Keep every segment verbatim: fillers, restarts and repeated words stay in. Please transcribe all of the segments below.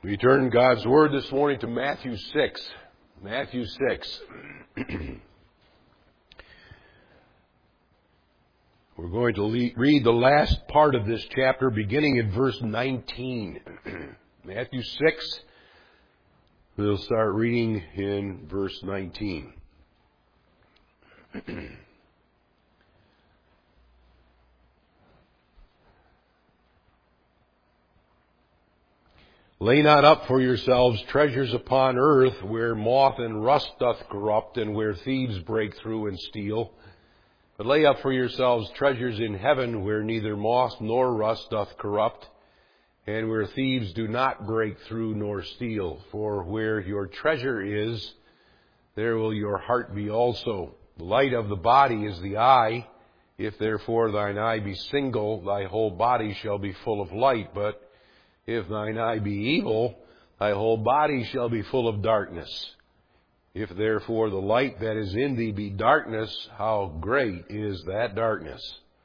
We turn God's Word this morning to Matthew six. Matthew six. We're going to le- read the last part of this chapter beginning in verse nineteen. Matthew six, we'll start reading in verse nineteen. Lay not up for yourselves treasures upon earth, where moth and rust doth corrupt, and where thieves break through and steal. But lay up for yourselves treasures in heaven, where neither moth nor rust doth corrupt, and where thieves do not break through nor steal. For where your treasure is, there will your heart be also. The light of the body is the eye. If therefore thine eye be single, thy whole body shall be full of light. But if thine eye be evil, thy whole body shall be full of darkness. If therefore the light that is in thee be darkness, how great is that darkness?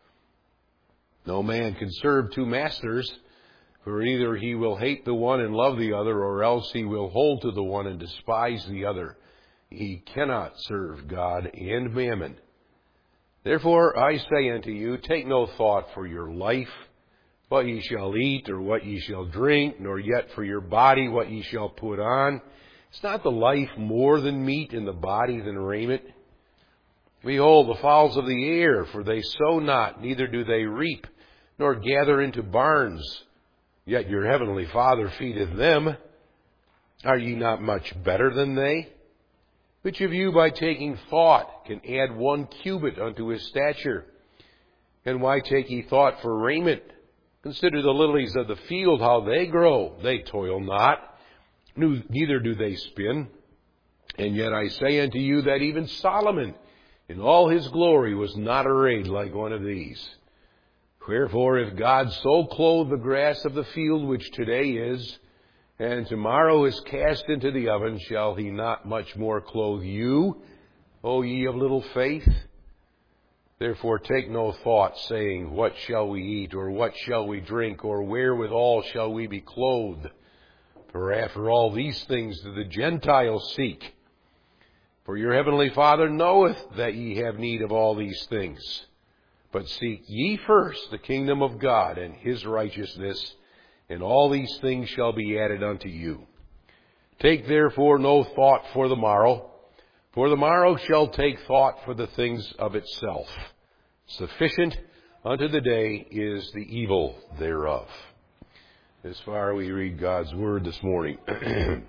No man can serve two masters, for either he will hate the one and love the other, or else he will hold to the one and despise the other. He cannot serve God and mammon. Therefore I say unto you, take no thought for your life, what ye shall eat, or what ye shall drink, nor yet for your body what ye shall put on. Is not the life more than meat, and the body than raiment? Behold, the fowls of the air, for they sow not, neither do they reap, nor gather into barns, yet your heavenly Father feedeth them. Are ye not much better than they? Which of you, by taking thought, can add one cubit unto his stature? And why take ye thought for raiment? Consider the lilies of the field, how they grow. They toil not, neither do they spin. And yet I say unto you that even Solomon in all his glory was not arrayed like one of these. Wherefore, if God so clothe the grass of the field, which today is, and tomorrow is cast into the oven, shall he not much more clothe you, O ye of little faith? Therefore take no thought, saying, what shall we eat, or what shall we drink, or wherewithal shall we be clothed? For after all these things do the Gentiles seek. For your heavenly Father knoweth that ye have need of all these things. But seek ye first the kingdom of God and his righteousness, and all these things shall be added unto you. Take therefore no thought for the morrow, for the morrow shall take thought for the things of itself. Sufficient unto the day is the evil thereof. As far we read God's Word this morning. The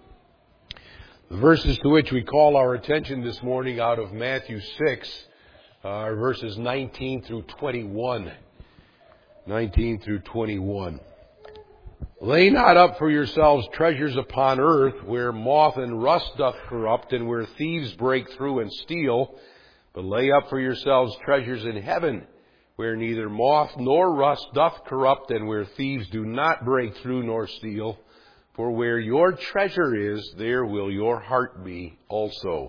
verses to which we call our attention this morning out of Matthew six are verses nineteen through twenty-one. nineteen through twenty-one. Lay not up for yourselves treasures upon earth, where moth and rust doth corrupt, and where thieves break through and steal. But lay up for yourselves treasures in heaven, where neither moth nor rust doth corrupt, and where thieves do not break through nor steal. For where your treasure is, there will your heart be also.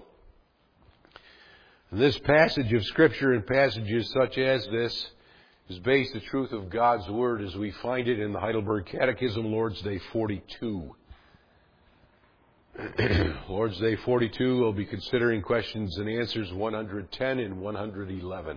This passage of Scripture and passages such as this is based the truth of God's Word as we find it in the Heidelberg Catechism, Lord's Day forty-two. Lord's Day forty-two, we'll be considering questions and answers one hundred ten and one hundred eleven.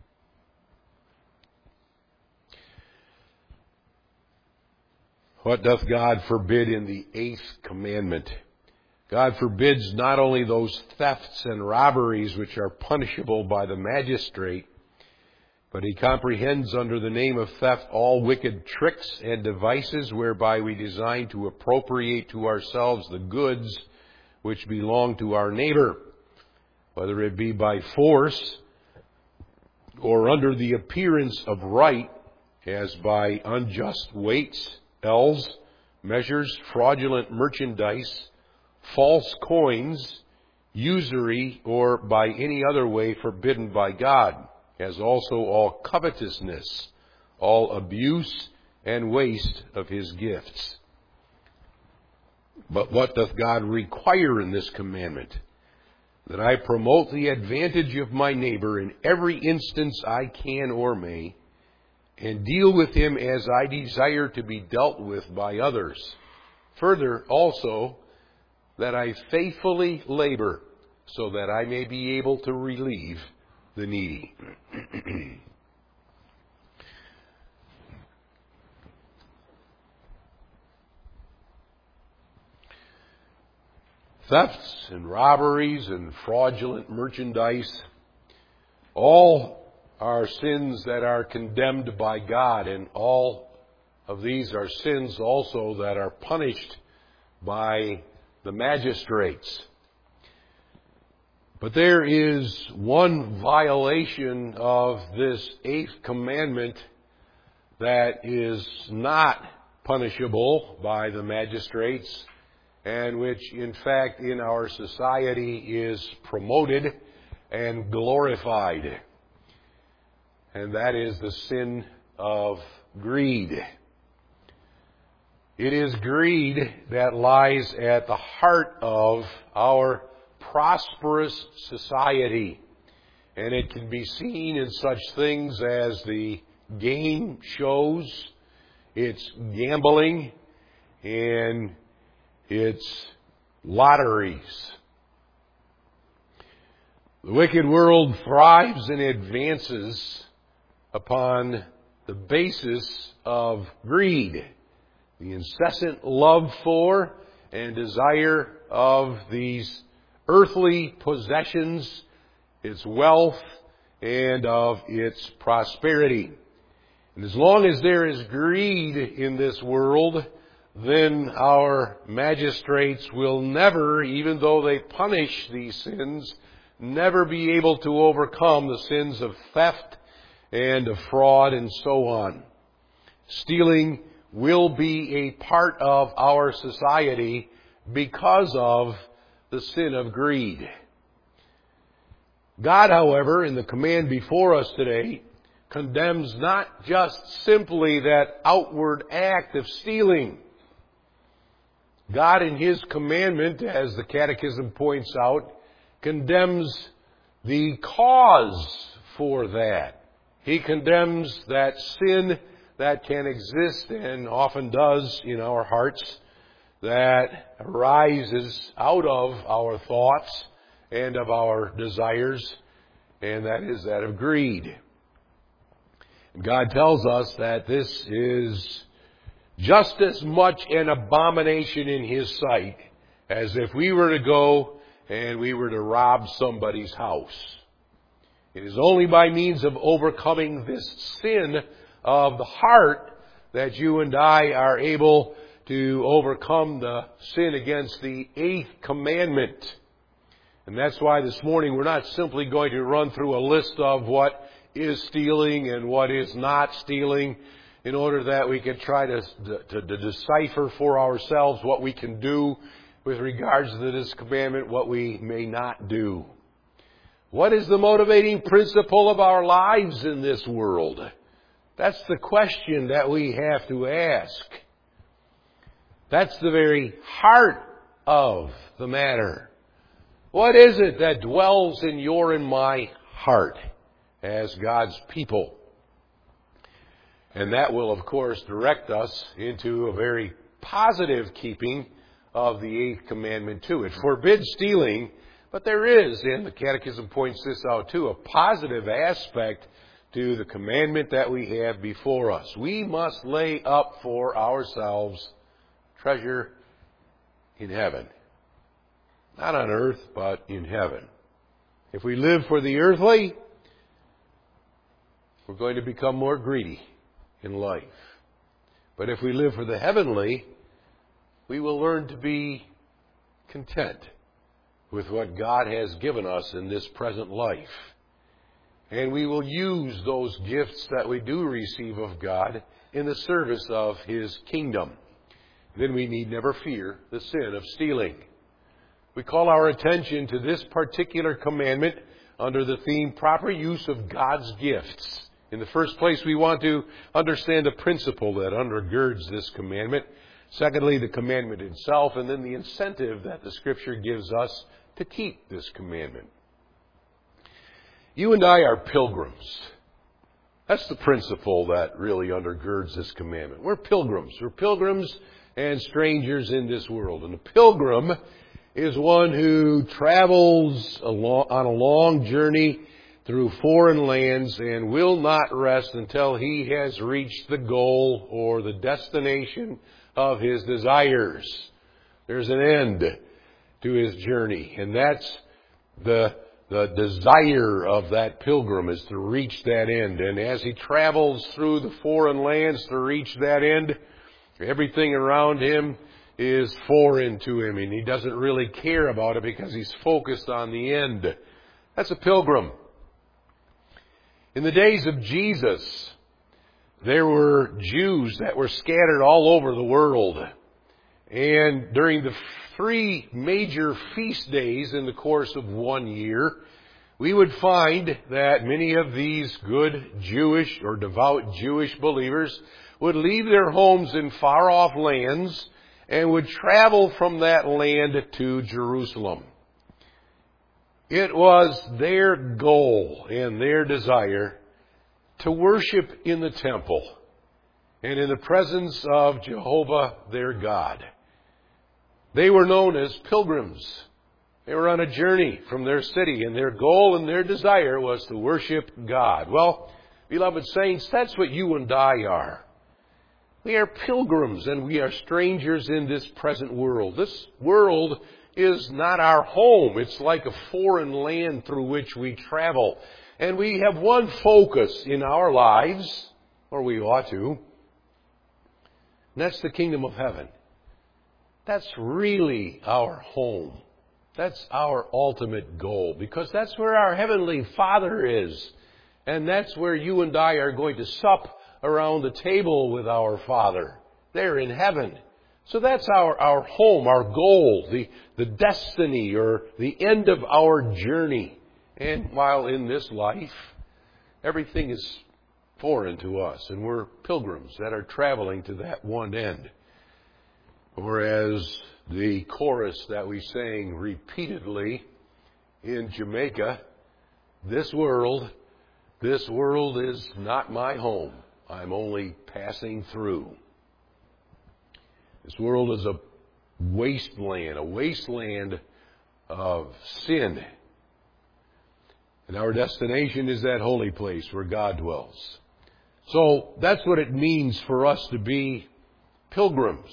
What doth God forbid in the eighth commandment? God forbids not only those thefts and robberies which are punishable by the magistrate, but he comprehends under the name of theft all wicked tricks and devices whereby we design to appropriate to ourselves the goods which belong to our neighbor, whether it be by force or under the appearance of right, as by unjust weights, ells, measures, fraudulent merchandise, false coins, usury, or by any other way forbidden by God, as also all covetousness, all abuse and waste of his gifts. But what doth God require in this commandment? That I promote the advantage of my neighbor in every instance I can or may, and deal with him as I desire to be dealt with by others, Further, also, that I faithfully labor so that I may be able to relieve the needy. Thefts and robberies and fraudulent merchandise, all are sins that are condemned by God, and all of these are sins also that are punished by the magistrates. But there is one violation of this eighth commandment that is not punishable by the magistrates, and which in fact in our society is promoted and glorified. And that is the sin of greed. It is greed that lies at the heart of our prosperous society. And it can be seen in such things as the game shows, its gambling, and its lotteries. The wicked world thrives and advances upon the basis of greed, the incessant love for and desire of these earthly possessions, its wealth, and of its prosperity. And as long as there is greed in this world, then our magistrates will never, even though they punish these sins, never be able to overcome the sins of theft and of fraud and so on. Stealing will be a part of our society because of the sin of greed. God, however, in the command before us today, condemns not just simply that outward act of stealing. God in His commandment, as the Catechism points out, condemns the cause for that. He condemns that sin that can exist and often does in our hearts, that arises out of our thoughts and of our desires, and that is that of greed. God tells us that this is just as much an abomination in His sight as if we were to go and we were to rob somebody's house. It is only by means of overcoming this sin of the heart that you and I are able to overcome the sin against the eighth commandment. And that's why this morning we're not simply going to run through a list of what is stealing and what is not stealing, in order that we can try to, to, to decipher for ourselves what we can do with regards to this commandment, what we may not do. What is the motivating principle of our lives in this world? That's the question that we have to ask. That's the very heart of the matter. What is it that dwells in your and my heart as God's people? And that will, of course, direct us into a very positive keeping of the eighth commandment too. It forbids stealing, but there is, and the Catechism points this out too, a positive aspect to the commandment that we have before us. We must lay up for ourselves treasure in heaven. Not on earth, but in heaven. If we live for the earthly, we're going to become more greedy in life. But if we live for the heavenly, we will learn to be content with what God has given us in this present life. And we will use those gifts that we do receive of God in the service of His kingdom. Then we need never fear the sin of stealing. We call our attention to this particular commandment under the theme, proper use of God's gifts. In the first place, we want to understand the principle that undergirds this commandment. Secondly, the commandment itself, and then the incentive that the Scripture gives us to keep this commandment. You and I are pilgrims. That's the principle that really undergirds this commandment. We're pilgrims. We're pilgrims and strangers in this world. And a pilgrim is one who travels along, on a long journey through foreign lands and will not rest until he has reached the goal or the destination of his desires. There's an end to his journey, and that's the the desire of that pilgrim, is to reach that end. And as he travels through the foreign lands to reach that end, everything around him is foreign to him, and he doesn't really care about it because he's focused on the end. That's a pilgrim. In the days of Jesus, there were Jews that were scattered all over the world. And during the three major feast days in the course of one year, we would find that many of these good Jewish or devout Jewish believers would leave their homes in far-off lands and would travel from that land to Jerusalem. It was their goal and their desire to worship in the temple and in the presence of Jehovah their God. They were known as pilgrims. They were on a journey from their city, and their goal and their desire was to worship God. Well, beloved saints, that's what you and I are. We are pilgrims, and we are strangers in this present world. This world is not our home. It's like a foreign land through which we travel. And we have one focus in our lives, or we ought to, and that's the kingdom of heaven. That's really our home. That's our ultimate goal, because that's where our Heavenly Father is. And that's where you and I are going to sup around the table with our Father, there in heaven. So that's our, our home, our goal, the, the destiny or the end of our journey. And while in this life, everything is foreign to us, and we're pilgrims that are traveling to that one end. Or as the chorus that we sang repeatedly in Jamaica, this world, this world is not my home. I'm only passing through. This world is a wasteland, a wasteland of sin. And our destination is that holy place where God dwells. So that's what it means for us to be pilgrims.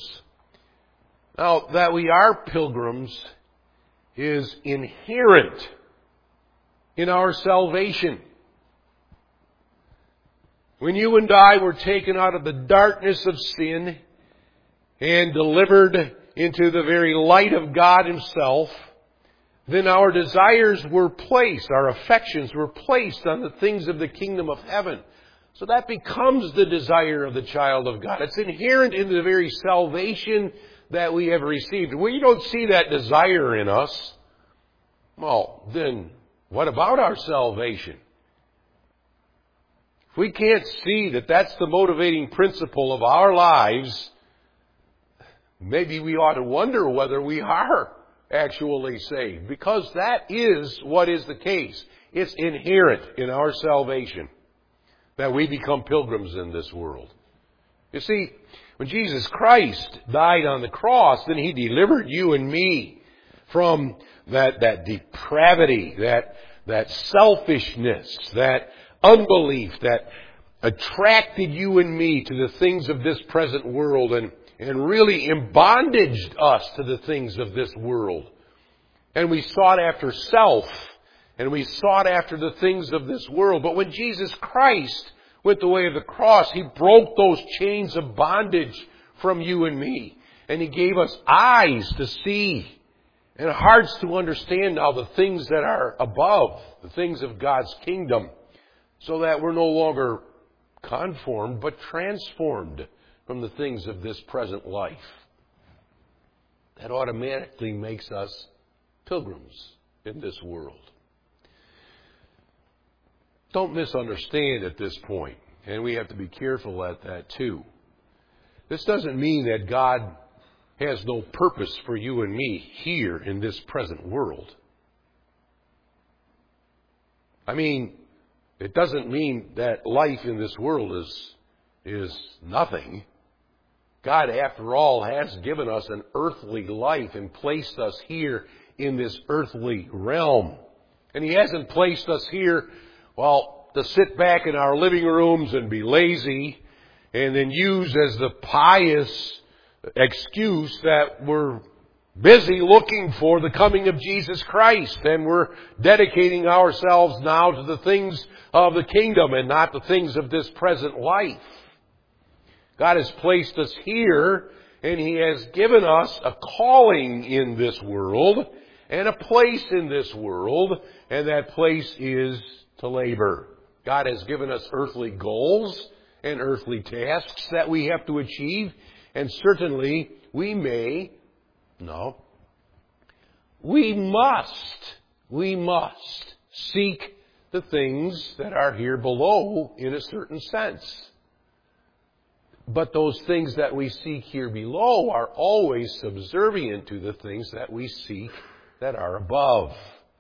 Now, that we are pilgrims is inherent in our salvation. When you and I were taken out of the darkness of sin and delivered into the very light of God Himself, then our desires were placed, our affections were placed on the things of the kingdom of heaven. So that becomes the desire of the child of God. It's inherent in the very salvation that we have received. When you don't see that desire in us, well, then what about our salvation? If we can't see that that's the motivating principle of our lives, maybe we ought to wonder whether we are actually saved, because that is what is the case. It's inherent in our salvation that we become pilgrims in this world. You see, when Jesus Christ died on the cross, then He delivered you and me from that, that depravity, that, that selfishness, that unbelief that attracted you and me to the things of this present world and, and really embondaged us to the things of this world. And we sought after self, and we sought after the things of this world. But when Jesus Christ went the way of the cross, He broke those chains of bondage from you and me. And He gave us eyes to see and hearts to understand now the things that are above, the things of God's kingdom, so that we're no longer conformed, but transformed from the things of this present life. That automatically makes us pilgrims in this world. Don't misunderstand at this point, and we have to be careful at that too. This doesn't mean that God has no purpose for you and me here in this present world. I mean, It doesn't mean that life in this world is, is nothing. God, after all, has given us an earthly life and placed us here in this earthly realm. And He hasn't placed us here, well, to sit back in our living rooms and be lazy and then use as the pious excuse that we're busy looking for the coming of Jesus Christ and we're dedicating ourselves now to the things of the kingdom and not the things of this present life. God has placed us here and He has given us a calling in this world and a place in this world, and that place is to labor. God has given us earthly goals and earthly tasks that we have to achieve, and certainly we may, no, we must, we must seek the things that are here below in a certain sense. But those things that we seek here below are always subservient to the things that we seek that are above.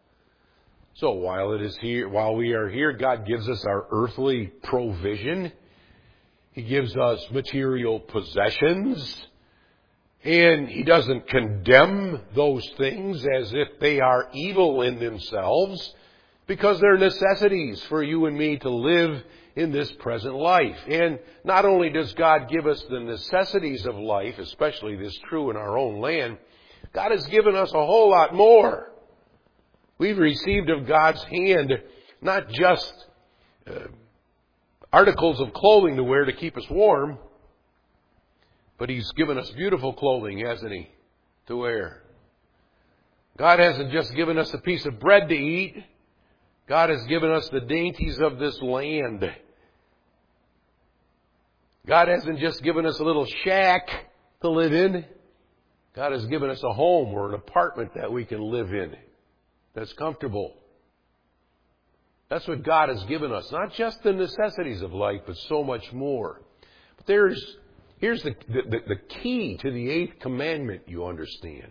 So while it is here, while we are here, God gives us our earthly provision. He gives us material possessions. And He doesn't condemn those things as if they are evil in themselves, because they're necessities for you and me to live in this present life. And not only does God give us the necessities of life, especially this true in our own land, God has given us a whole lot more. We've received of God's hand not just uh, articles of clothing to wear to keep us warm, but He's given us beautiful clothing, hasn't He, to wear. God hasn't just given us a piece of bread to eat. God has given us the dainties of this land. God hasn't just given us a little shack to live in. God has given us a home or an apartment that we can live in that's comfortable. That's what God has given us. Not just the necessities of life, but so much more. But there's, here's the, the, the key to the eighth commandment, you understand.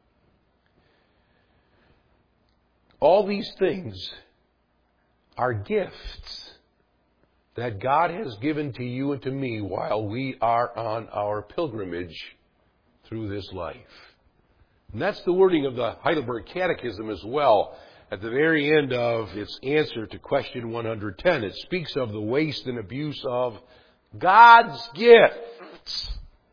All these things are gifts that God has given to you and to me while we are on our pilgrimage through this life. And that's the wording of the Heidelberg Catechism as well. At the very end of its answer to question one hundred ten, it speaks of the waste and abuse of God's gifts.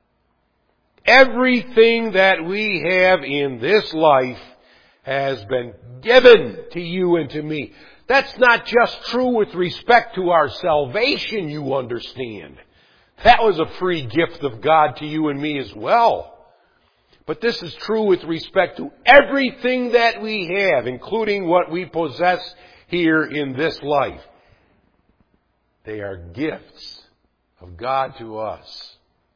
Everything that we have in this life has been given to you and to me. That's not just true with respect to our salvation, you understand. That was a free gift of God to you and me as well. But this is true with respect to everything that we have, including what we possess here in this life. They are gifts of God to us.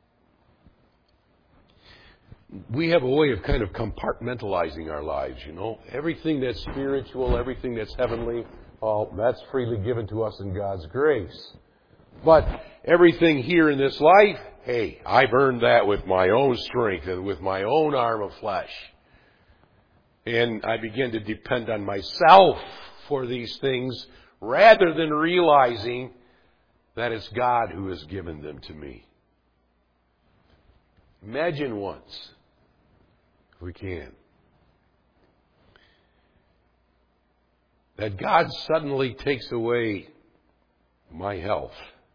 We have a way of kind of compartmentalizing our lives, you know. Everything that's spiritual, everything that's heavenly, well, that's freely given to us in God's grace. But everything here in this life, hey, I've earned that with my own strength and with my own arm of flesh. And I begin to depend on myself for these things rather than realizing that it's God who has given them to me. Imagine once, if we can, that God suddenly takes away my health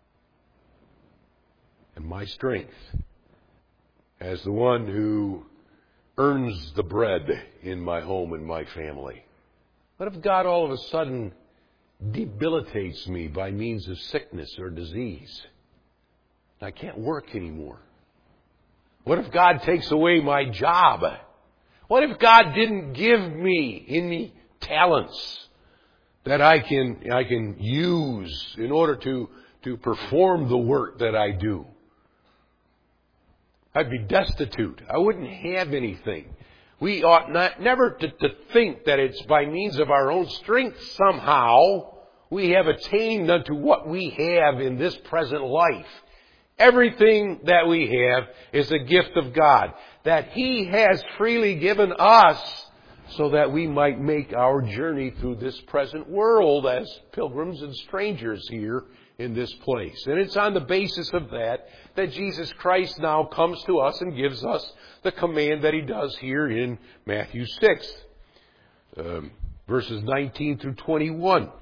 and my strength as the one who earns the bread in my home and my family. What if God all of a sudden debilitates me by means of sickness or disease? I can't work anymore. What if God takes away my job? What if God didn't give me any talents that I can I can use in order to, to perform the work that I do? I'd be destitute. I wouldn't have anything. We ought not never to, to think that it's by means of our own strength somehow we have attained unto what we have in this present life. Everything that we have is a gift of God that He has freely given us so that we might make our journey through this present world as pilgrims and strangers here in this place. And it's on the basis of that that Jesus Christ now comes to us and gives us the command that He does here in Matthew six, um, verses nineteen through twenty-one.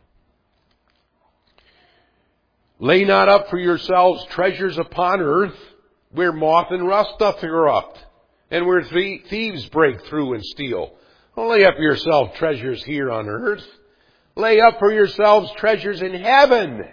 Lay not up for yourselves treasures upon earth, where moth and rust doth corrupt, and where thieves break through and steal. Don't lay up for yourselves treasures here on earth. Lay up for yourselves treasures in heaven,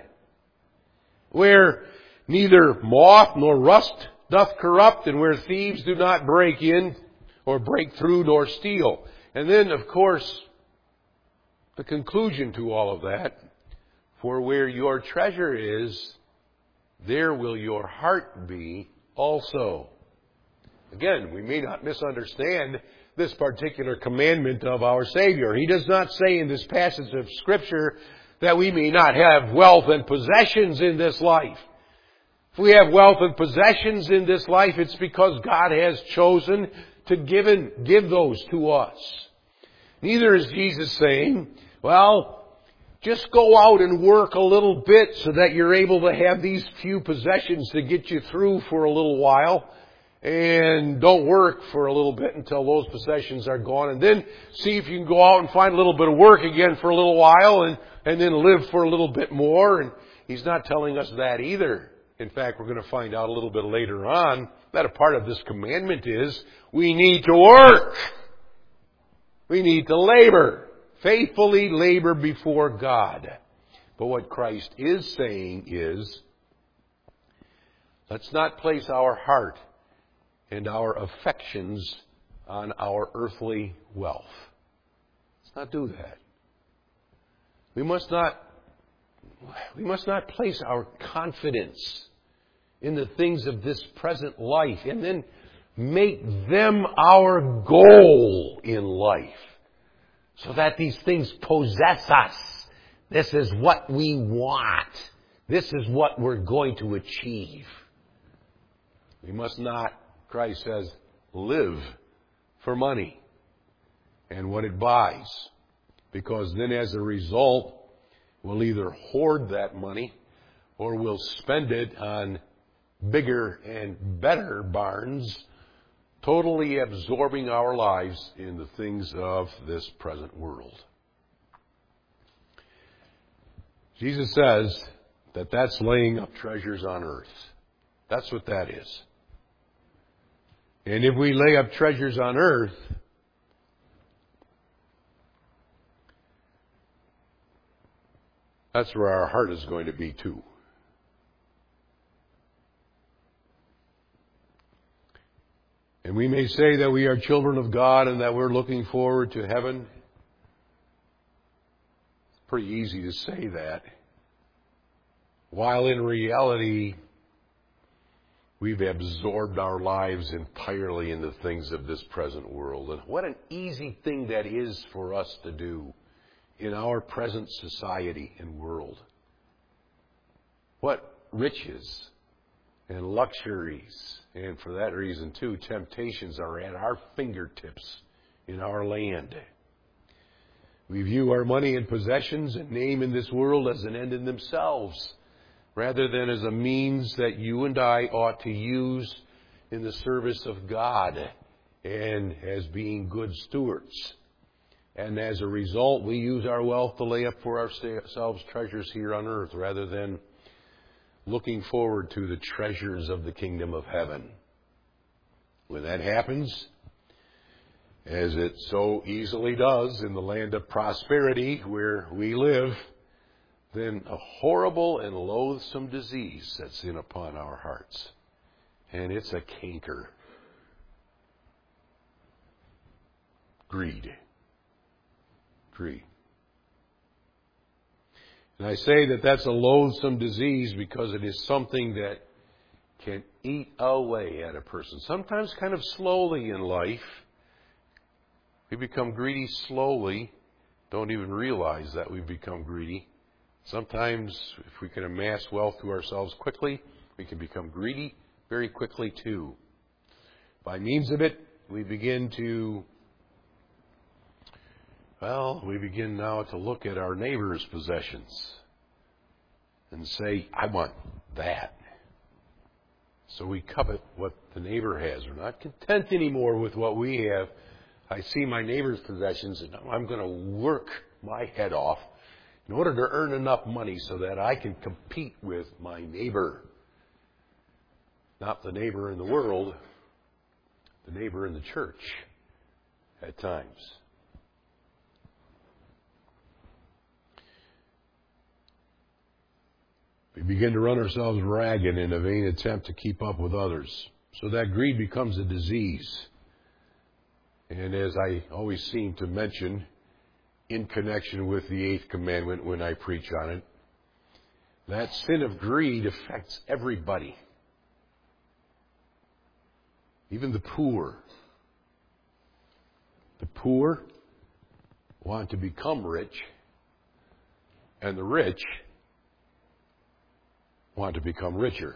where neither moth nor rust doth corrupt, and where thieves do not break in or break through nor steal. And then, of course, the conclusion to all of that, for where your treasure is, there will your heart be also. Again, we may not misunderstand this particular commandment of our Savior. He does not say in this passage of Scripture that we may not have wealth and possessions in this life. If we have wealth and possessions in this life, it's because God has chosen to give, and give those to us. Neither is Jesus saying, well, just go out and work a little bit so that you're able to have these few possessions to get you through for a little while. And don't work for a little bit until those possessions are gone. And then see if you can go out and find a little bit of work again for a little while and, and then live for a little bit more. And He's not telling us that either. In fact, we're going to find out a little bit later on that a part of this commandment is we need to work. We need to labor. Faithfully labor before God. But what Christ is saying is, let's not place our heart and our affections on our earthly wealth. Let's not do that. We must not, we must not place our confidence in the things of this present life and then make them our goal in life, so that these things possess us. This is what we want. This is what we're going to achieve. We must not, Christ says, live for money and what it buys. Because then as a result, we'll either hoard that money or we'll spend it on bigger and better barns, totally absorbing our lives in the things of this present world. Jesus says that that's laying up treasures on earth. That's what that is. And if we lay up treasures on earth, that's where our heart is going to be too. And we may say that we are children of God and that we're looking forward to heaven. It's pretty easy to say that. While in reality, we've absorbed our lives entirely in the things of this present world. And what an easy thing that is for us to do in our present society and world. What riches and luxuries, and for that reason too, temptations are at our fingertips in our land. We view our money and possessions and name in this world as an end in themselves, rather than as a means that you and I ought to use in the service of God and as being good stewards. And as a result, we use our wealth to lay up for ourselves treasures here on earth rather than looking forward to the treasures of the kingdom of heaven. When that happens, as it so easily does in the land of prosperity where we live, then a horrible and loathsome disease sets in upon our hearts. And it's a canker. Greed. Greed. And I say that that's a loathsome disease because it is something that can eat away at a person. Sometimes kind of slowly in life. We become greedy slowly. Don't even realize that we've become greedy. Sometimes if we can amass wealth to ourselves quickly, we can become greedy very quickly too. By means of it, we begin to Well, we begin now to look at our neighbor's possessions and say, I want that. So we covet what the neighbor has. We're not content anymore with what we have. I see my neighbor's possessions and I'm going to work my head off in order to earn enough money so that I can compete with my neighbor. Not the neighbor in the world, the neighbor in the church at times. We begin to run ourselves ragged in a vain attempt to keep up with others. So that greed becomes a disease. And as I always seem to mention in connection with the eighth commandment when I preach on it, that sin of greed affects everybody. Even the poor. The poor want to become rich, and the rich want to become richer.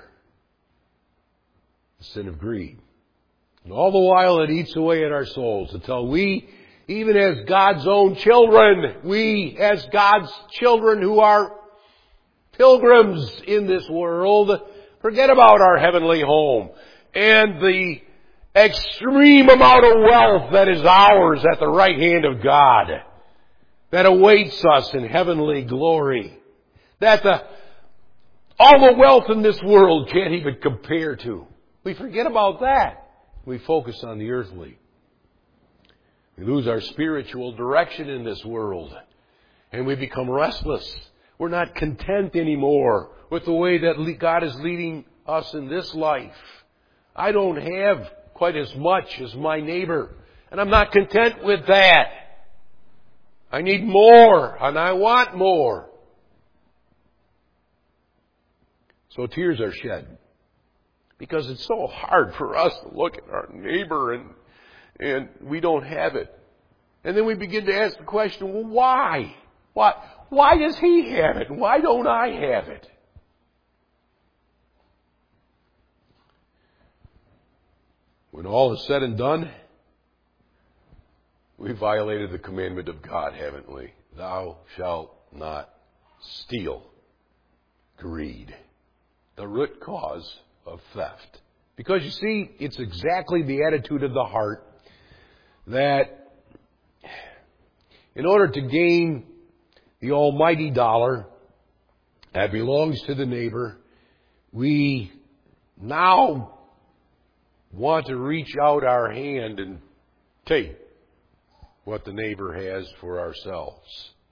The sin of greed. And all the while it eats away at our souls until we, even as God's own children, we as God's children who are pilgrims in this world, forget about our heavenly home and the extreme amount of wealth that is ours at the right hand of God, that awaits us in heavenly glory, that the all the wealth in this world can't even compare to. We forget about that. We focus on the earthly. We lose our spiritual direction in this world. And we become restless. We're not content anymore with the way that God is leading us in this life. I don't have quite as much as my neighbor. And I'm not content with that. I need more, and I want more. So tears are shed. Because it's so hard for us to look at our neighbor and, and we don't have it. And then we begin to ask the question, well, why? Why, why does he have it? Why don't I have it? When all is said and done, we violated the commandment of God, haven't we? Thou shalt not steal. Greed. The root cause of theft. Because you see, it's exactly the attitude of the heart that in order to gain the almighty dollar that belongs to the neighbor, we now want to reach out our hand and take what the neighbor has for ourselves.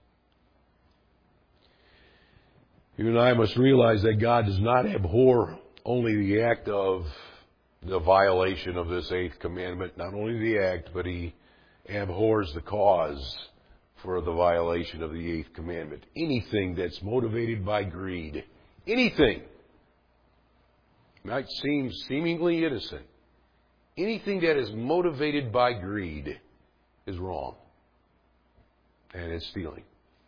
You and I must realize that God does not abhor only the act of the violation of this eighth commandment, not only the act, but He abhors the cause for the violation of the eighth commandment. Anything that's motivated by greed, anything, might seem seemingly innocent, anything that is motivated by greed is wrong, and it's stealing.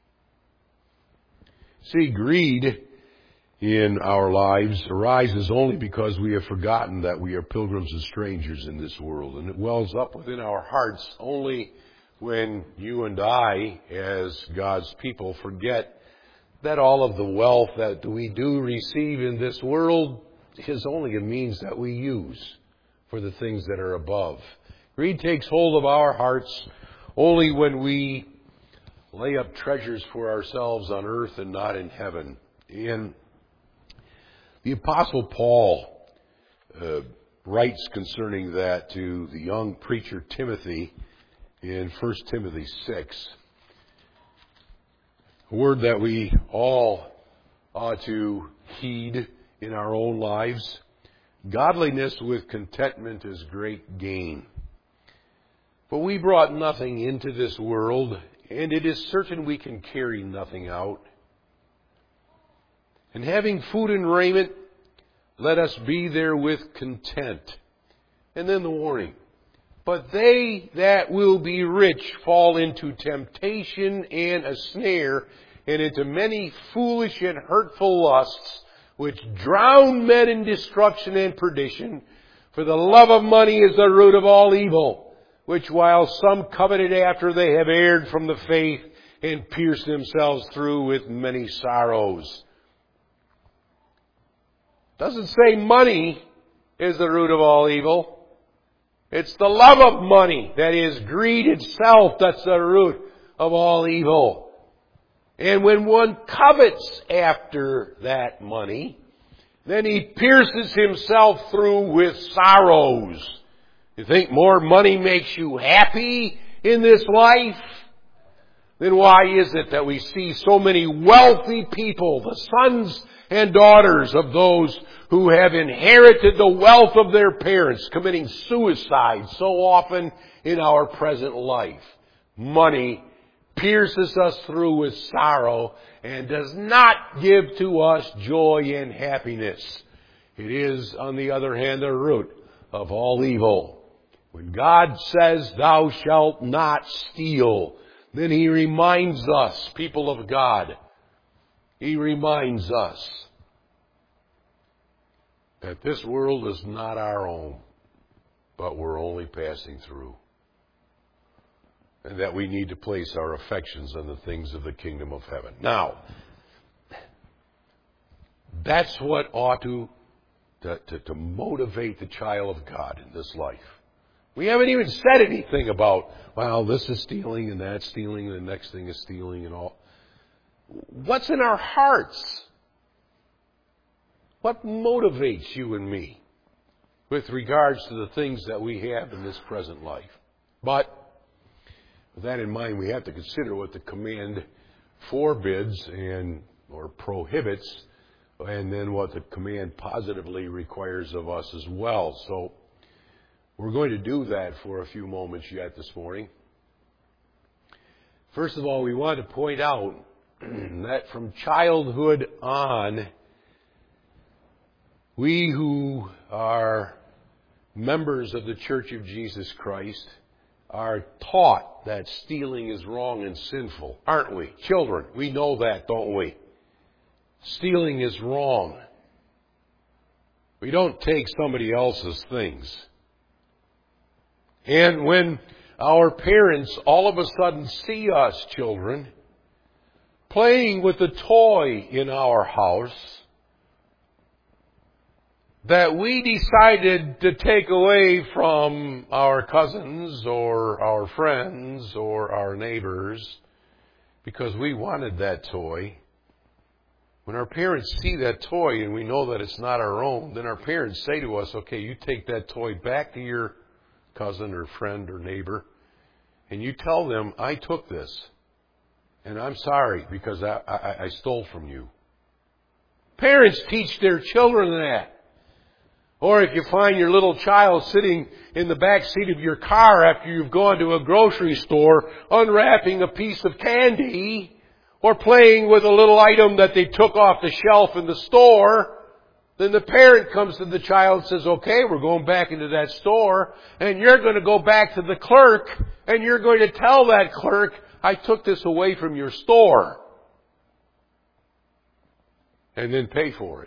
See, greed in our lives arises only because we have forgotten that we are pilgrims and strangers in this world. And it wells up within our hearts only when you and I, as God's people, forget that all of the wealth that we do receive in this world is only a means that we use for the things that are above. Greed takes hold of our hearts only when we lay up treasures for ourselves on earth and not in heaven. And the Apostle Paul uh, writes concerning that to the young preacher Timothy in First Timothy six. A word that we all ought to heed in our own lives. Godliness with contentment is great gain. For we brought nothing into this world, and it is certain we can carry nothing out. And having food and raiment, let us be therewith content. And then the warning. But they that will be rich fall into temptation and a snare, and into many foolish and hurtful lusts, which drown men in destruction and perdition. For the love of money is the root of all evil. which while some coveted after, they have erred from the faith and pierced themselves through with many sorrows. Doesn't say money is the root of all evil. It's the love of money, that is, greed itself, that's the root of all evil. And when one covets after that money, then he pierces himself through with sorrows. You think more money makes you happy in this life? Then why is it that we see so many wealthy people, the sons and daughters of those who have inherited the wealth of their parents, committing suicide so often in our present life? Money pierces us through with sorrow and does not give to us joy and happiness. It is, on the other hand, the root of all evil. When God says, "Thou shalt not steal," then He reminds us, people of God, He reminds us that this world is not our own, but we're only passing through. And that we need to place our affections on the things of the kingdom of heaven. Now, that's what ought to, to, to, to motivate the child of God in this life. We haven't even said anything about, well, this is stealing and that's stealing and the next thing is stealing and all. What's in our hearts? What motivates you and me with regards to the things that we have in this present life? But with that in mind, we have to consider what the command forbids and or prohibits, and then what the command positively requires of us as well. So we're going to do that for a few moments yet this morning. First of all, we want to point out that from childhood on, we who are members of the Church of Jesus Christ are taught that stealing is wrong and sinful, aren't we? Children, we know that, don't we? Stealing is wrong. We don't take somebody else's things. And when our parents all of a sudden see us, children, playing with a toy in our house that we decided to take away from our cousins or our friends or our neighbors because we wanted that toy, when our parents see that toy and we know that it's not our own, then our parents say to us, okay, you take that toy back to your cousin or friend or neighbor and you tell them, I took this and I'm sorry because I, I, I stole from you. Parents teach their children that. Or if you find your little child sitting in the back seat of your car after you've gone to a grocery store unwrapping a piece of candy or playing with a little item that they took off the shelf in the store, then the parent comes to the child and says, okay, we're going back into that store and you're going to go back to the clerk and you're going to tell that clerk, I took this away from your store. And then pay for it.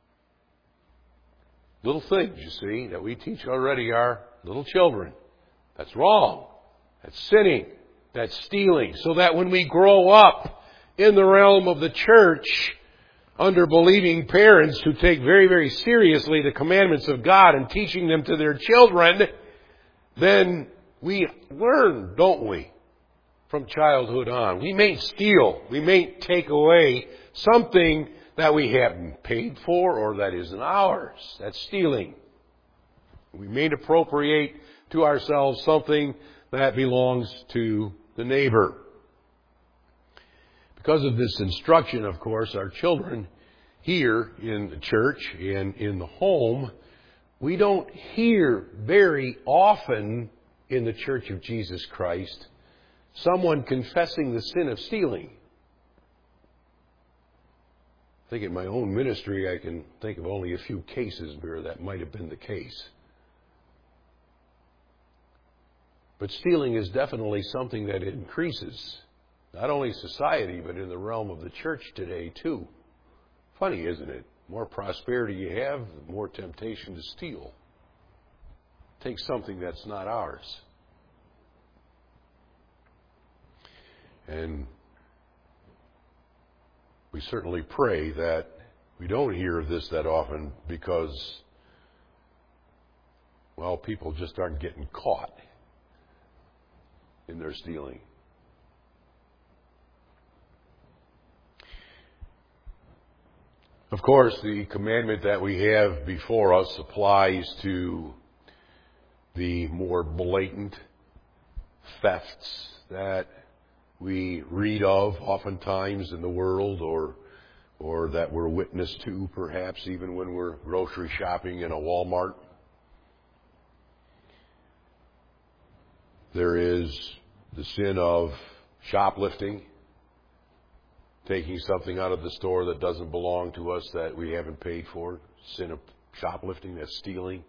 Little things, you see, that we teach already our little children. That's wrong. That's sinning. That's stealing. So that when we grow up in the realm of the church, under believing parents who take very, very seriously the commandments of God and teaching them to their children, then we learn, don't we, from childhood on. We may steal. We may take away something that we haven't paid for or that isn't ours. That's stealing. We may appropriate to ourselves something that belongs to the neighbor. Because of this instruction, of course, our children here in the church and in the home, we don't hear very often in the Church of Jesus Christ someone confessing the sin of stealing. I think in my own ministry I can think of only a few cases where that might have been the case. But stealing is definitely something that increases, not only society, but in the realm of the church today too. Funny, isn't it? The more prosperity you have, the more temptation to steal. Take something that's not ours. And we certainly pray that we don't hear of this that often because, well, people just aren't getting caught in their stealing. Of course, the commandment that we have before us applies to the more blatant thefts that we read of oftentimes in the world, or or that we're witness to, perhaps even when we're grocery shopping in a Walmart. There is the sin of shoplifting, taking something out of the store that doesn't belong to us that we haven't paid for. Sin of shoplifting, that's stealing.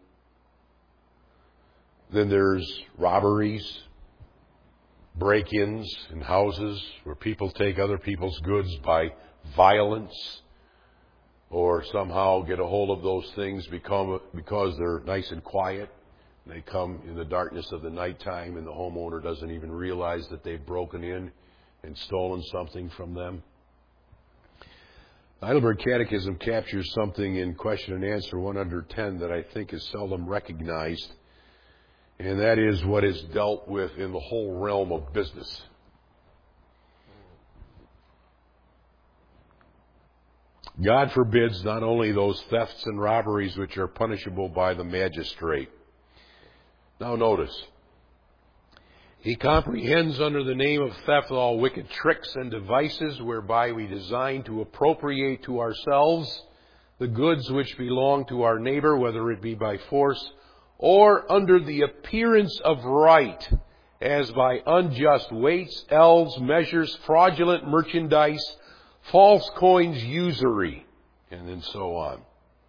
Then there's robberies, break-ins in houses where people take other people's goods by violence, or somehow get a hold of those things become, because they're nice and quiet. They come in the darkness of the nighttime and the homeowner doesn't even realize that they've broken in and stolen something from them. The Heidelberg Catechism captures something in question and answer one ten that I think is seldom recognized, and that is what is dealt with in the whole realm of business. God forbids not only those thefts and robberies which are punishable by the magistrate. Now notice, He comprehends under the name of theft all wicked tricks and devices whereby we design to appropriate to ourselves the goods which belong to our neighbor, whether it be by force or under the appearance of right, as by unjust weights, ells, measures, fraudulent merchandise, false coins, usury, and then so on.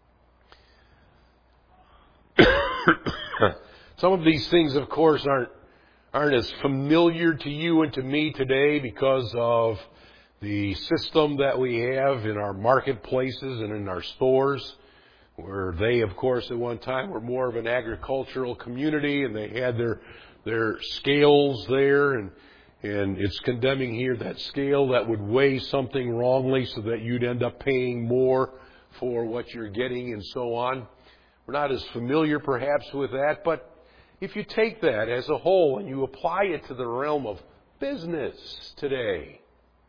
Some of these things, of course, aren't aren't as familiar to you and to me today because of the system that we have in our marketplaces and in our stores, where they, of course, at one time were more of an agricultural community, and they had their their scales there, and and it's condemning here that scale that would weigh something wrongly so that you'd end up paying more for what you're getting and so on. We're not as familiar perhaps with that, but if you take that as a whole and you apply it to the realm of business today,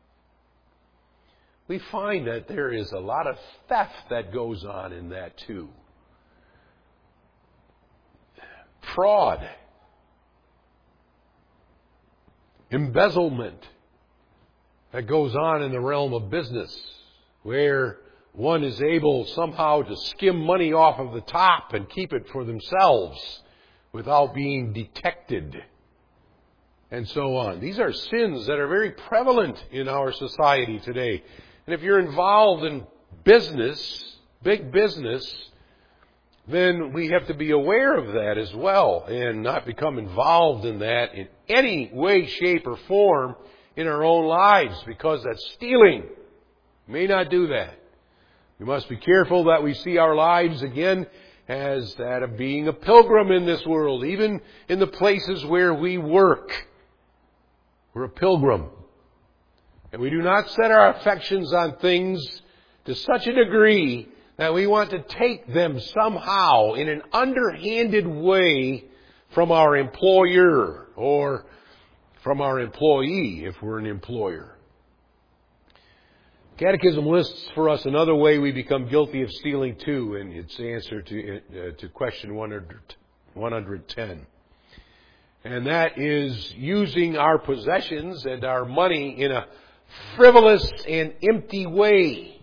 we find that there is a lot of theft that goes on in that too. Fraud, embezzlement that goes on in the realm of business, where one is able somehow to skim money off of the top and keep it for themselves without being detected, and so on. These are sins that are very prevalent in our society today. And if you're involved in business, big business, then we have to be aware of that as well and not become involved in that in any way, shape, or form in our own lives, because that's stealing. We may not do that. We must be careful that we see our lives again as that of being a pilgrim in this world, even in the places where we work. We're a pilgrim. And we do not set our affections on things to such a degree that we want to take them somehow in an underhanded way from our employer or from our employee if we're an employer. Catechism lists for us another way we become guilty of stealing too, and its answer to uh, to question one hundred ten. And that is using our possessions and our money in a frivolous and empty way.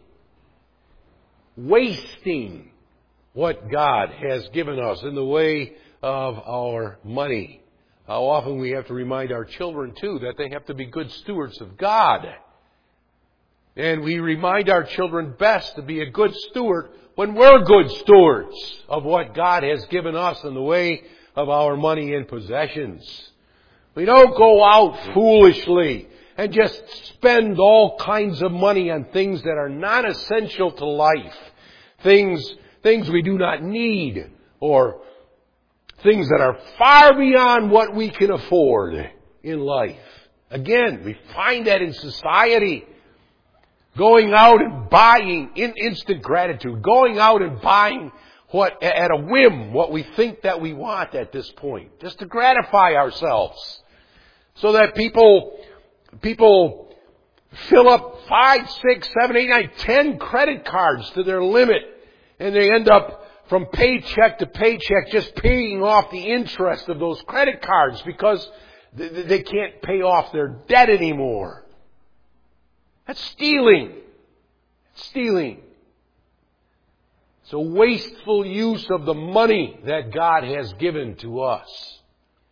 Wasting what God has given us in the way of our money. How often we have to remind our children too that they have to be good stewards of God. And we remind our children best to be a good steward when we're good stewards of what God has given us in the way of our money and possessions. We don't go out foolishly and just spend all kinds of money on things that are not essential to life. Things, things we do not need, or things that are far beyond what we can afford in life. Again, we find that in society. Going out and buying in instant gratitude. Going out and buying what at a whim, what we think that we want at this point. Just to gratify ourselves. So that people, people fill up five, six, seven, eight, nine, ten credit cards to their limit. And they end up from paycheck to paycheck just paying off the interest of those credit cards because they can't pay off their debt anymore. That's stealing. Stealing. It's a wasteful use of the money that God has given to us.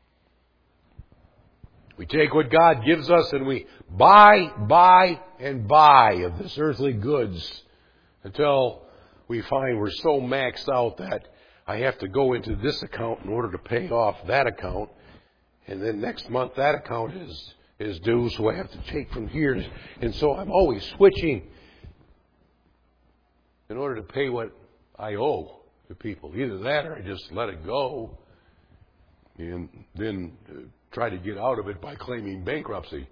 We take what God gives us and we buy, buy, and buy of this earthly goods until we find we're so maxed out that I have to go into this account in order to pay off that account. And then next month that account is, is due, so I have to take from here. And so I'm always switching in order to pay what I owe to people. Either that or I just let it go and then try to get out of it by claiming bankruptcy.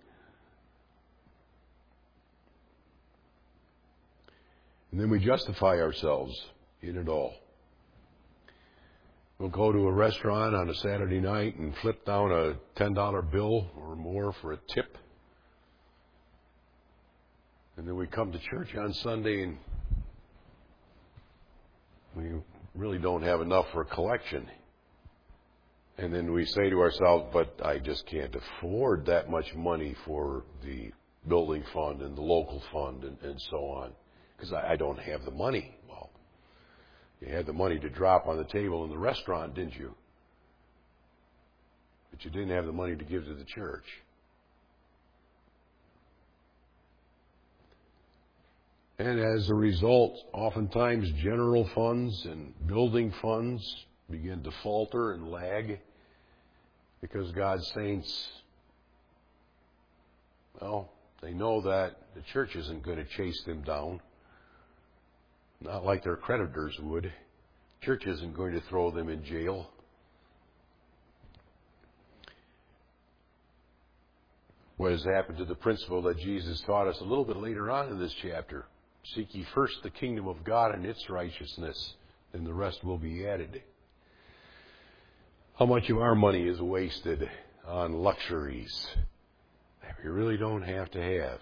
And then we justify ourselves in it all. We'll go to a restaurant on a Saturday night and flip down a ten dollar bill or more for a tip. And then we come to church on Sunday and we really don't have enough for a collection. And then we say to ourselves, but I just can't afford that much money for the building fund and the local fund and, and so on. Because I, I don't have the money. Well, you had the money to drop on the table in the restaurant, didn't you? But you didn't have the money to give to the church. And as a result, oftentimes general funds and building funds begin to falter and lag because God's saints, well, they know that the church isn't going to chase them down. Not like their creditors would. Church isn't going to throw them in jail. What has happened to the principle that Jesus taught us a little bit later on in this chapter? Seek ye first the kingdom of God and its righteousness, and the rest will be added. How much of our money is wasted on luxuries that we really don't have to have?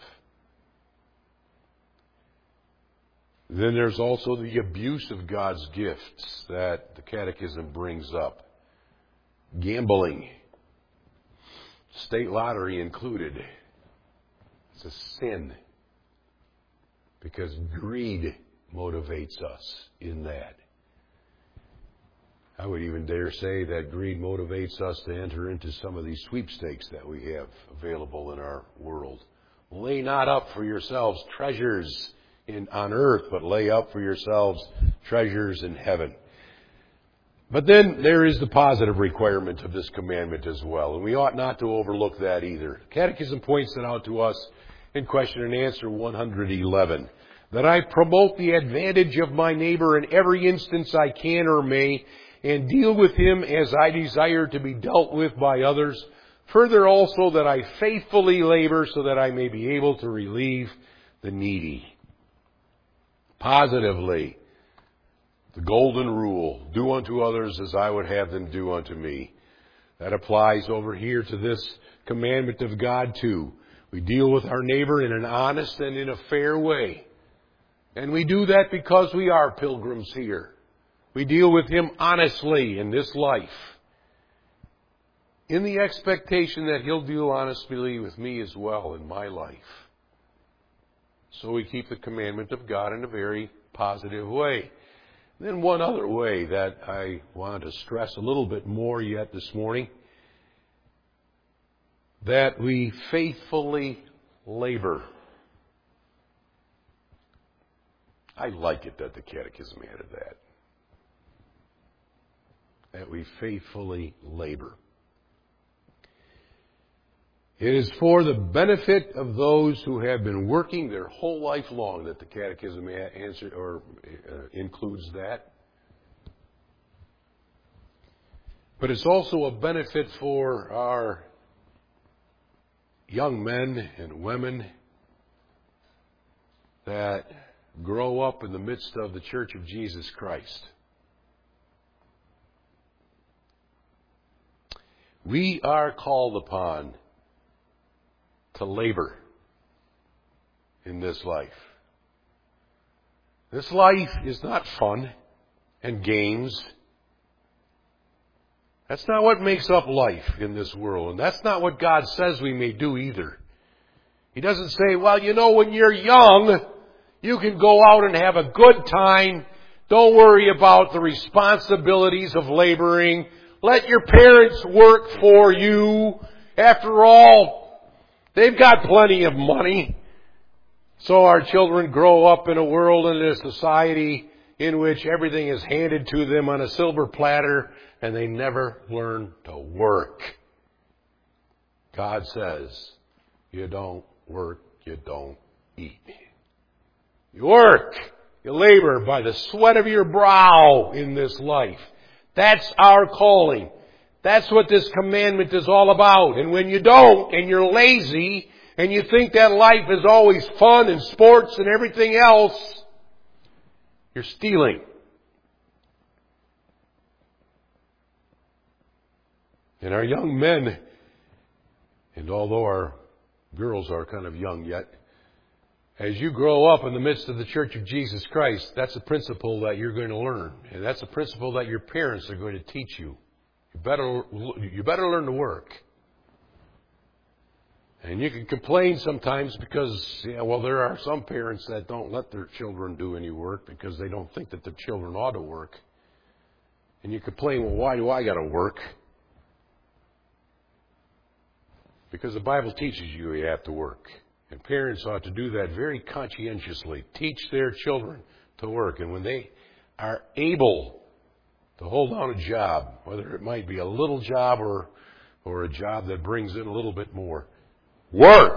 Then there's also the abuse of God's gifts that the Catechism brings up. Gambling, state lottery included. It's a sin because greed motivates us in that. I would even dare say that greed motivates us to enter into some of these sweepstakes that we have available in our world. Lay not up for yourselves treasures in, on earth, but lay up for yourselves treasures in heaven. But then there is the positive requirement of this commandment as well, and we ought not to overlook that either. Catechism points it out to us in question and answer one hundred eleven, that I promote the advantage of my neighbor in every instance I can or may, and deal with him as I desire to be dealt with by others. Further also that I faithfully labor so that I may be able to relieve the needy. Positively, the golden rule, do unto others as I would have them do unto me. That applies over here to this commandment of God too. We deal with our neighbor in an honest and in a fair way. And we do that because we are pilgrims here. We deal with him honestly in this life, in the expectation that he'll deal honestly with me as well in my life. So we keep the commandment of God in a very positive way. Then one other way that I want to stress a little bit more yet this morning, that we faithfully labor. I like it that the Catechism added that. That we faithfully labor. It is for the benefit of those who have been working their whole life long that the Catechism answer, or uh, includes that. But it's also a benefit for our young men and women that grow up in the midst of the Church of Jesus Christ. We are called upon to labor in this life. This life is not fun and games. That's not what makes up life in this world. And that's not what God says we may do either. He doesn't say, well, you know, when you're young, you can go out and have a good time. Don't worry about the responsibilities of laboring. Let your parents work for you. After all, they've got plenty of money. So our children grow up in a world and a society in which everything is handed to them on a silver platter, and they never learn to work. God says, you don't work, you don't eat. You work, you labor by the sweat of your brow in this life. That's our calling. That's what this commandment is all about. And when you don't, and you're lazy, and you think that life is always fun and sports and everything else, you're stealing. And our young men, and although our girls are kind of young yet, as you grow up in the midst of the Church of Jesus Christ, that's a principle that you're going to learn. And that's a principle that your parents are going to teach you. You better, you better learn to work. And you can complain sometimes because, yeah, well, there are some parents that don't let their children do any work because they don't think that their children ought to work. And you complain, well, why do I got to work? Because the Bible teaches you you have to work. And parents ought to do that very conscientiously. Teach their children to work. And when they are able to hold down a job, whether it might be a little job or, or a job that brings in a little bit more, work!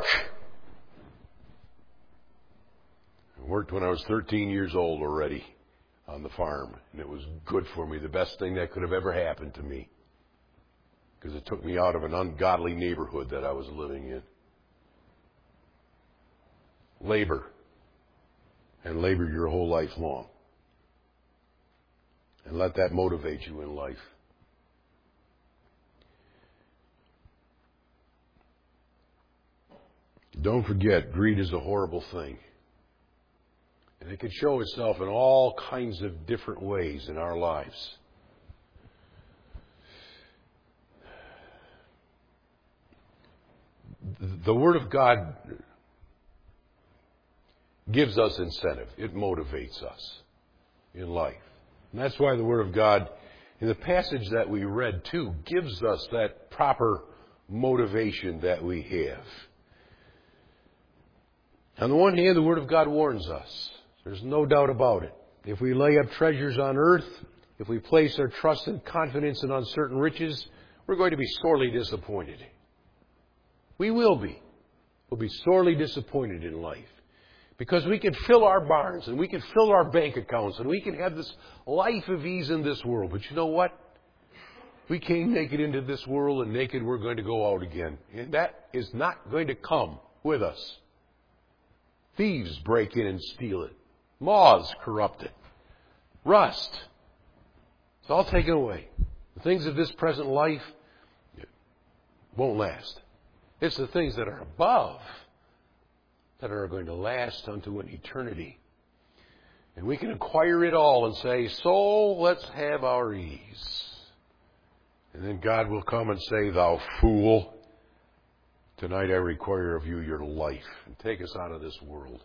I worked when I was thirteen years old already on the farm. And it was good for me. The best thing that could have ever happened to me. Because it took me out of an ungodly neighborhood that I was living in. Labor. And labor your whole life long. And let that motivate you in life. Don't forget, greed is a horrible thing. And it can show itself in all kinds of different ways in our lives. The Word of God gives us incentive. It motivates us in life. And that's why the Word of God, in the passage that we read too, gives us that proper motivation that we have. On the one hand, the Word of God warns us. There's no doubt about it. If we lay up treasures on earth, if we place our trust and confidence in uncertain riches, we're going to be sorely disappointed. We will be. We'll be sorely disappointed in life. Because we can fill our barns and we can fill our bank accounts and we can have this life of ease in this world. But you know what? We came naked into this world and naked we're going to go out again. And that is not going to come with us. Thieves break in and steal it. Moths corrupt it. Rust. It's all taken away. The things of this present life won't last. It's the things that are above that are going to last unto an eternity. And we can acquire it all and say, so let's have our ease. And then God will come and say, thou fool, tonight I require of you your life, and take us out of this world.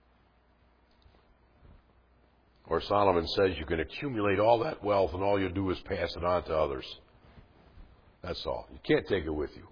Or Solomon says you can accumulate all that wealth and all you do is pass it on to others. That's all. You can't take it with you.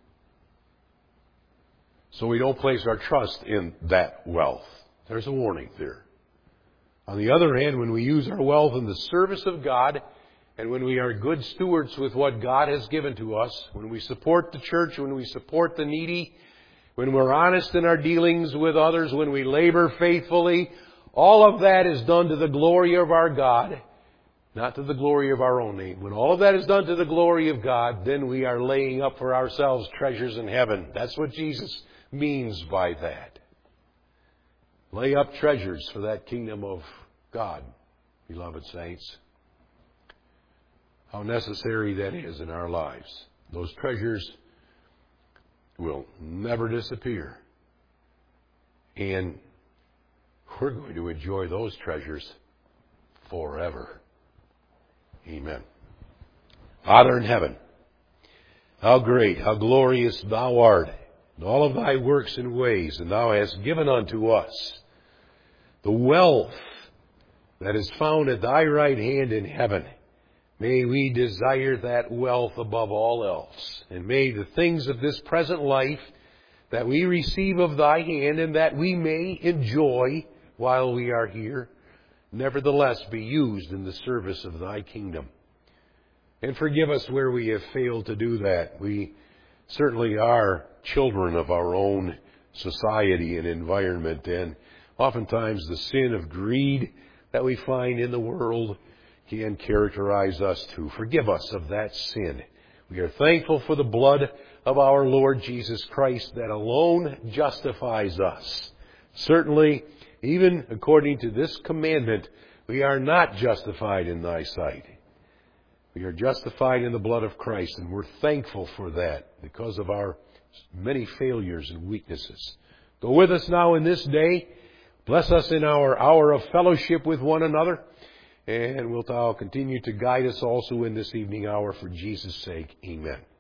So we don't place our trust in that wealth. There's a warning there. On the other hand, when we use our wealth in the service of God, and when we are good stewards with what God has given to us, when we support the church, when we support the needy, when we're honest in our dealings with others, when we labor faithfully, all of that is done to the glory of our God. not to the glory of our own name. When all of that is done to the glory of God, then we are laying up for ourselves treasures in heaven. That's what Jesus means by that. Lay up treasures for that kingdom of God, beloved saints. How necessary that is in our lives. Those treasures will never disappear. And we're going to enjoy those treasures forever. Amen. Father in heaven, how great, how glorious Thou art, in all of Thy works and ways, and Thou hast given unto us the wealth that is found at Thy right hand in heaven. May we desire that wealth above all else, and may the things of this present life that we receive of Thy hand and that we may enjoy while we are here, nevertheless be used in the service of Thy kingdom. And forgive us where we have failed to do that. We certainly are children of our own society and environment, and oftentimes the sin of greed that we find in the world can characterize us too. Forgive us of that sin. We are thankful for the blood of our Lord Jesus Christ that alone justifies us. Certainly, even according to this commandment, we are not justified in Thy sight. We are justified in the blood of Christ, and we're thankful for that because of our many failures and weaknesses. Go with us now in this day. Bless us in our hour of fellowship with one another. And wilt Thou continue to guide us also in this evening hour for Jesus' sake. Amen.